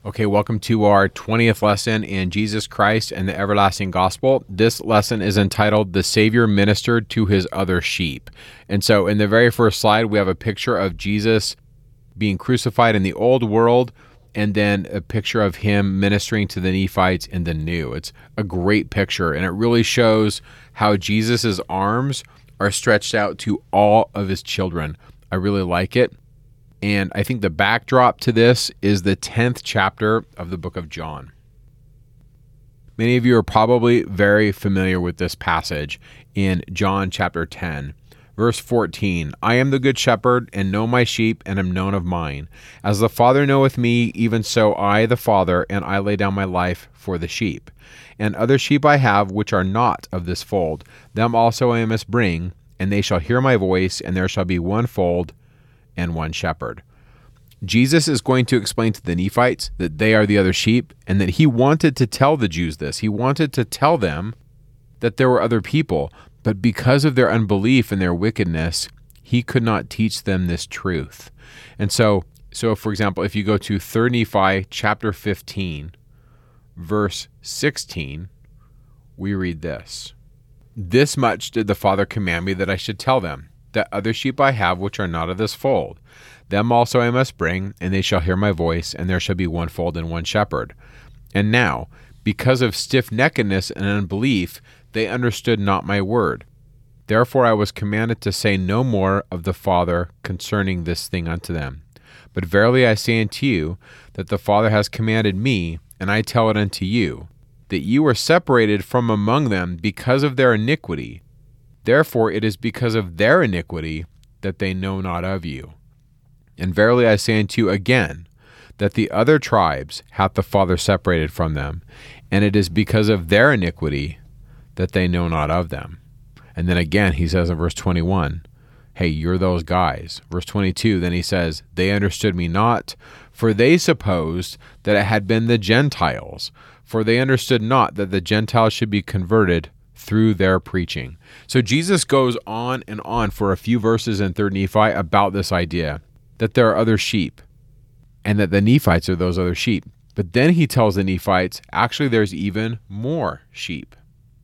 Okay, welcome to our 20th lesson in Jesus Christ and the Everlasting Gospel. This lesson is entitled, The Savior Ministered to His Other Sheep. And so in the very first slide, we have a picture of Jesus being crucified in the old world, and then a picture of him ministering to the Nephites in the new. It's a great picture, and it really shows how Jesus' arms are stretched out to all of his children. I really like it. And I think the backdrop to this is the 10th chapter of the book of John. Many of you are probably very familiar with this passage in John chapter 10. Verse 14, I am the good shepherd, and know my sheep, and am known of mine. As the Father knoweth me, even so I the Father, and I lay down my life for the sheep. And other sheep I have, which are not of this fold. Them also I must bring, and they shall hear my voice, and there shall be one fold and one shepherd. Jesus is going to explain to the Nephites that they are the other sheep, and that he wanted to tell the Jews this. He wanted to tell them that there were other people, but because of their unbelief and their wickedness, he could not teach them this truth. And so for example, if you go to 3 Nephi chapter 15, verse 16, we read this. This much did the Father command me that I should tell them, that other sheep I have which are not of this fold. Them also I must bring, and they shall hear my voice, and there shall be one fold and one shepherd. And now, because of stiff-neckedness and unbelief, they understood not my word. Therefore I was commanded to say no more of the Father concerning this thing unto them. But verily I say unto you, that the Father has commanded me, and I tell it unto you, that you were separated from among them because of their iniquity. Therefore it is because of their iniquity that they know not of you. And verily I say unto you again, that the other tribes hath the Father separated from them, and it is because of their iniquity that they know not of them. And then again he says in verse 21, hey, you're those guys. Verse 22, then he says, they understood me not, for they supposed that it had been the Gentiles, for they understood not that the Gentiles should be converted through their preaching. So Jesus goes on and on for a few verses in 3 Nephi about this idea that there are other sheep and that the Nephites are those other sheep. But then he tells the Nephites, actually there's even more sheep.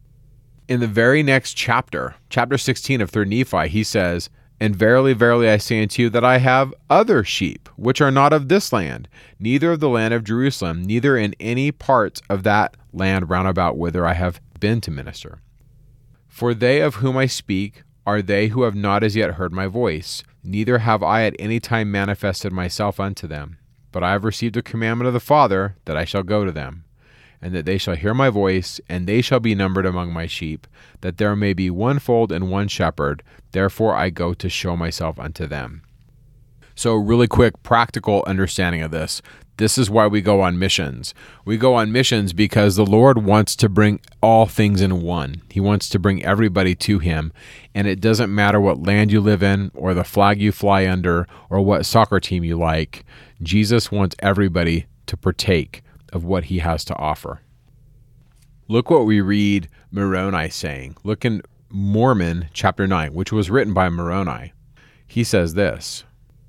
In the very next chapter, chapter 16 of 3 Nephi, he says, and verily, verily, I say unto you that I have other sheep, which are not of this land, neither of the land of Jerusalem, neither in any parts of that land round about whither I have been to minister. For they of whom I speak are they who have not as yet heard my voice, neither have I at any time manifested myself unto them. But I have received a commandment of the Father, that I shall go to them, and that they shall hear my voice, and they shall be numbered among my sheep, that there may be one fold and one shepherd. Therefore I go to show myself unto them. So really quick practical understanding of this. This is why we go on missions. We go on missions because the Lord wants to bring all things in one. He wants to bring everybody to him. And it doesn't matter what land you live in or the flag you fly under or what soccer team you like. Jesus wants everybody to partake of what he has to offer. Look what we read Moroni saying. Look in Mormon chapter 9, which was written by Moroni. He says this,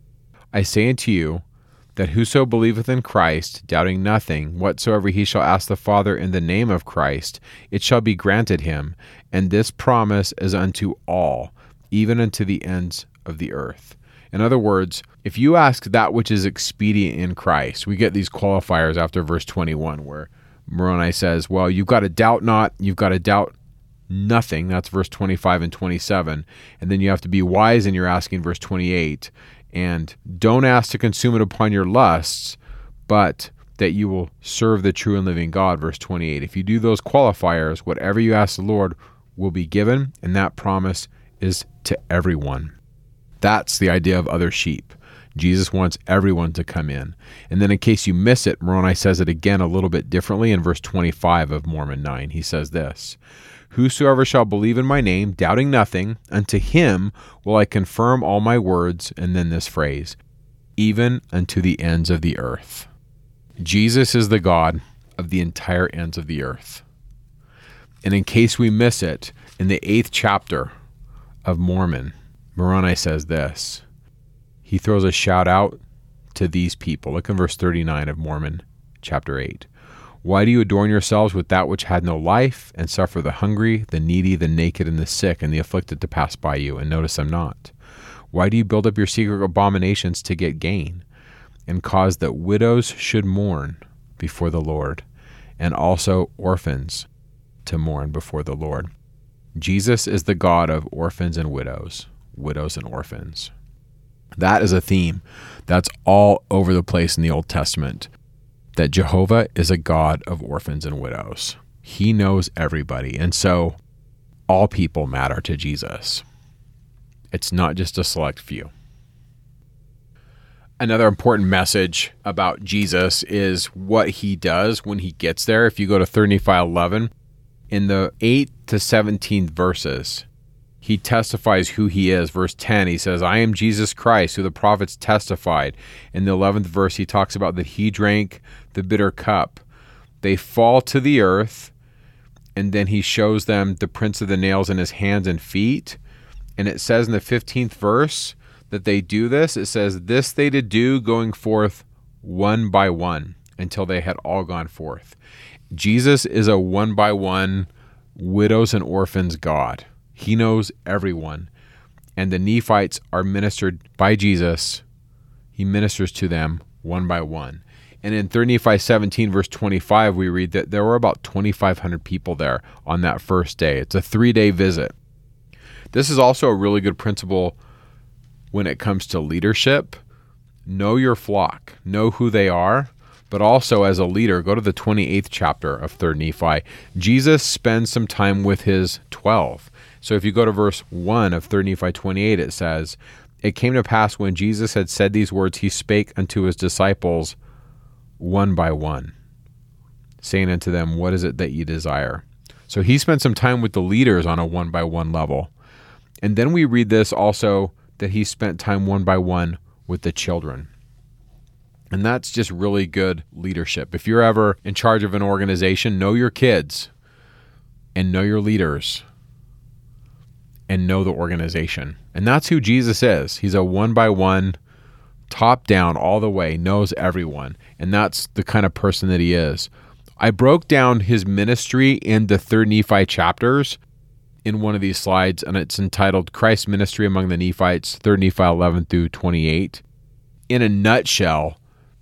I say unto you, that whoso believeth in Christ, doubting nothing, whatsoever he shall ask the Father in the name of Christ, it shall be granted him. And this promise is unto all, even unto the ends of the earth. In other words, if you ask that which is expedient in Christ, we get these qualifiers after verse 21, where Moroni says, well, you've got to doubt not, you've got to doubt nothing. That's verse 25 and 27. And then you have to be wise in your asking, verse 28. And don't ask to consume it upon your lusts, but that you will serve the true and living God, verse 28. If you do those qualifiers, whatever you ask the Lord will be given, and that promise is to everyone. That's the idea of other sheep. Jesus wants everyone to come in. And then in case you miss it, Moroni says it again a little bit differently in verse 25 of Mormon 9. He says this, whosoever shall believe in my name, doubting nothing, unto him will I confirm all my words. And then this phrase, even unto the ends of the earth. Jesus is the God of the entire ends of the earth. And in case we miss it, in the 8th chapter of Mormon, Moroni says this. He throws a shout out to these people. Look in verse 39 of Mormon chapter 8. Why do you adorn yourselves with that which had no life, and suffer the hungry, the needy, the naked, and the sick, and the afflicted to pass by you, and notice them not? Why do you build up your secret abominations to get gain, and cause that widows should mourn before the Lord, and also orphans to mourn before the Lord? Jesus is the God of orphans and widows and orphans. That is a theme that's all over the place in the Old Testament, that Jehovah is a God of orphans and widows. He knows everybody, and so all people matter to Jesus. It's not just a select few. Another important message about Jesus is what he does when he gets there. If you go to 3 Nephi 11, in the 8th to 17th verses, he testifies who he is. Verse 10, he says, I am Jesus Christ, who the prophets testified. In the 11th verse, he talks about that he drank the bitter cup. They fall to the earth, and then he shows them the prints of the nails in his hands and feet. And it says in the 15th verse that they do this. It says, this they did do, going forth one by one, until they had all gone forth. Jesus is a one-by-one widows and orphans God. He knows everyone. And the Nephites are ministered by Jesus. He ministers to them one by one. And in 3 Nephi 17, verse 25, we read that there were about 2,500 people there on that first day. It's a 3-day visit. This is also a really good principle when it comes to leadership. Know your flock. Know who they are. But also as a leader, go to the 28th chapter of 3 Nephi. Jesus spends some time with his 12. So if you go to verse 1 of 3 Nephi 28, it says, it came to pass when Jesus had said these words, he spake unto his disciples one by one, saying unto them, what is it that ye desire? So he spent some time with the leaders on a one-by-one level. And then we read this also, that he spent time one by one with the children. And that's just really good leadership. If you're ever in charge of an organization, know your kids and know your leaders and know the organization. And that's who Jesus is. He's a one-by-one, top down, all the way, knows everyone. And that's the kind of person that he is. I broke down his ministry in the 3 Nephi chapters in one of these slides, and it's entitled Christ's Ministry Among the Nephites, 3 Nephi 11 through 28. In a nutshell,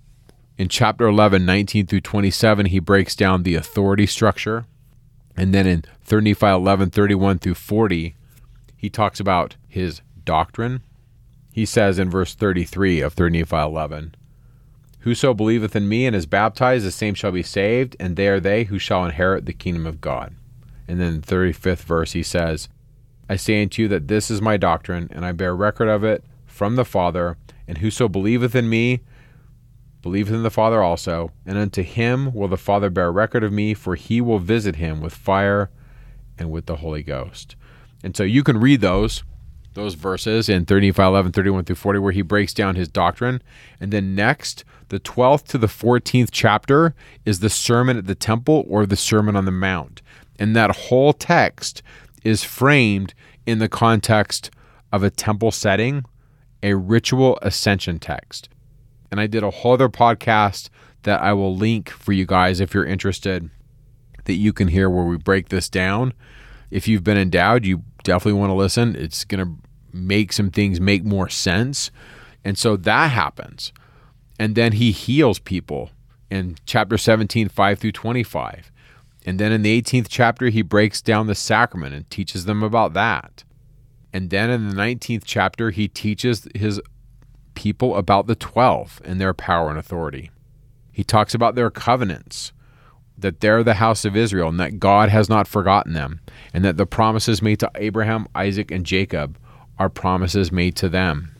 in chapter 11, 19 through 27, he breaks down the authority structure. And then in 3 Nephi 11, 31 through 40, he talks about his doctrine. He says in verse 33 of 3 Nephi 11, whoso believeth in me and is baptized, the same shall be saved, and they are they who shall inherit the kingdom of God. And then in the 35th verse, he says, I say unto you that this is my doctrine, and I bear record of it from the Father, and whoso believeth in me, believeth in the Father also, and unto him will the Father bear record of me, for he will visit him with fire and with the Holy Ghost. And so you can read those verses in 3 Nephi 11, 31 through 40, where he breaks down his doctrine. And then next, the 12th to the 14th chapter is the Sermon at the Temple, or the Sermon on the Mount. And that whole text is framed in the context of a temple setting, a ritual ascension text. And I did a whole other podcast that I will link for you guys if you're interested, that you can hear where we break this down. If you've been endowed, you definitely want to listen. It's going to make some things make more sense. And so that happens. And then he heals people in chapter 17, 5 through 25. And then in the 18th chapter, he breaks down the sacrament and teaches them about that. And then in the 19th chapter, he teaches his people about the 12 and their power and authority. He talks about their covenants, that they're the house of Israel and that God has not forgotten them, and that the promises made to Abraham, Isaac, and Jacob are promises made to them.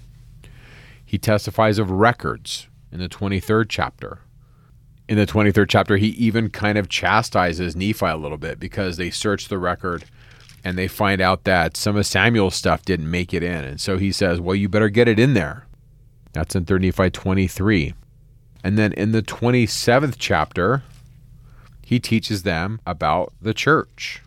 He testifies of records in the 23rd chapter. In the 23rd chapter, he even kind of chastises Nephi a little bit because they search the record and they find out that some of Samuel's stuff didn't make it in. And so he says, well, you better get it in there. That's in 3 Nephi 23. And then in the 27th chapter, he teaches them about the church,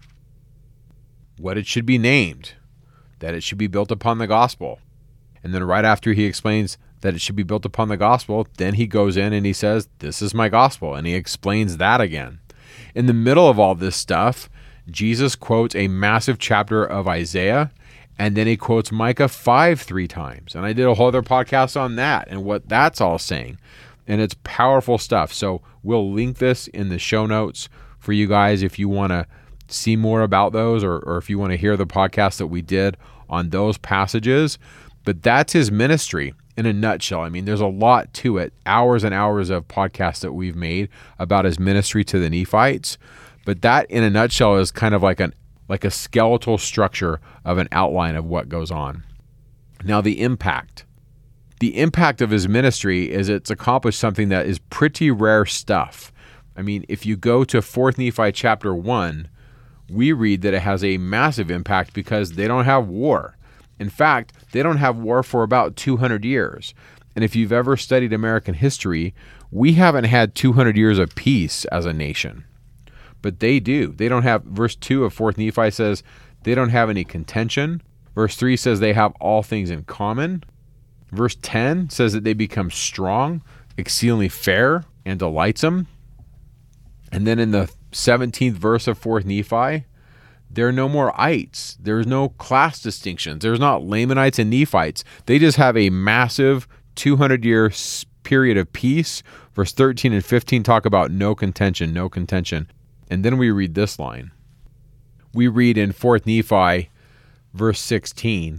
what it should be named, that it should be built upon the gospel. And then right after, he explains that it should be built upon the gospel, then he goes in and he says, this is my gospel, and he explains that again. In the middle of all this stuff, Jesus quotes a massive chapter of Isaiah, and then he quotes Micah 5 3 times. And I did a whole other podcast on that and what that's all saying. And it's powerful stuff. So we'll link this in the show notes for you guys if you want to see more about those, or if you want to hear the podcast that we did on those passages. But that's his ministry in a nutshell. I mean, there's a lot to it, hours and hours of podcasts that we've made about his ministry to the Nephites. But that in a nutshell is kind of like a skeletal structure of an outline of what goes on. Now, the impact. The impact of his ministry is it's accomplished something that is pretty rare stuff. I mean, if you go to 4th Nephi chapter 1, we read that it has a massive impact because they don't have war. In fact, they don't have war for about 200 years. And if you've ever studied American history, we haven't had 200 years of peace as a nation. But they do. They don't have, verse 2 of 4th Nephi says, they don't have any contention. Verse 3 says they have all things in common. Verse 10 says that they become strong, exceedingly fair, and delightsome. And then in the 17th verse of 4th Nephi, there are no more ites. There's no class distinctions. There's not Lamanites and Nephites. They just have a massive 200-year period of peace. Verse 13 and 15 talk about no contention, no contention. And then we read this line. We read in 4th Nephi, verse 16,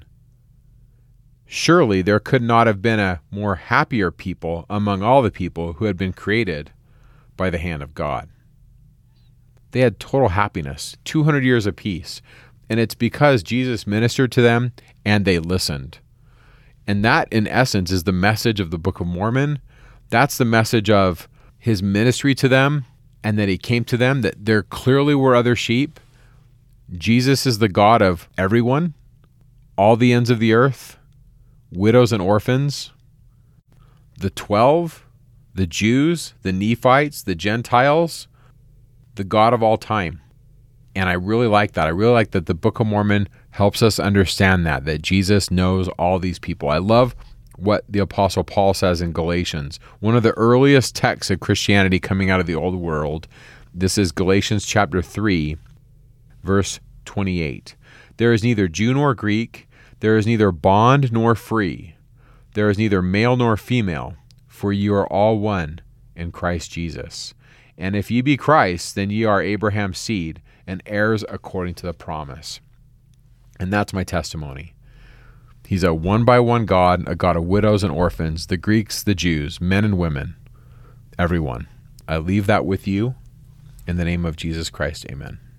surely there could not have been a more happier people among all the people who had been created by the hand of God. They had total happiness, 200 years of peace. And it's because Jesus ministered to them and they listened. And that, in essence, is the message of the Book of Mormon. That's the message of his ministry to them, and that he came to them, that there clearly were other sheep. Jesus is the God of everyone, all the ends of the earth, widows and orphans, the 12, the Jews, the Nephites, the Gentiles, the God of all time. And I really like that. I really like that the Book of Mormon helps us understand that Jesus knows all these people. I love what the Apostle Paul says in Galatians, one of the earliest texts of Christianity coming out of the old world. This is Galatians chapter 3, verse 28. There is neither Jew nor Greek, there is neither bond nor free, there is neither male nor female, for you are all one in Christ Jesus. And if ye be Christ, then ye are Abraham's seed, and heirs according to the promise. And that's my testimony. He's a one-by-one God, a God of widows and orphans, the Greeks, the Jews, men and women, everyone. I leave that with you. In the name of Jesus Christ, amen.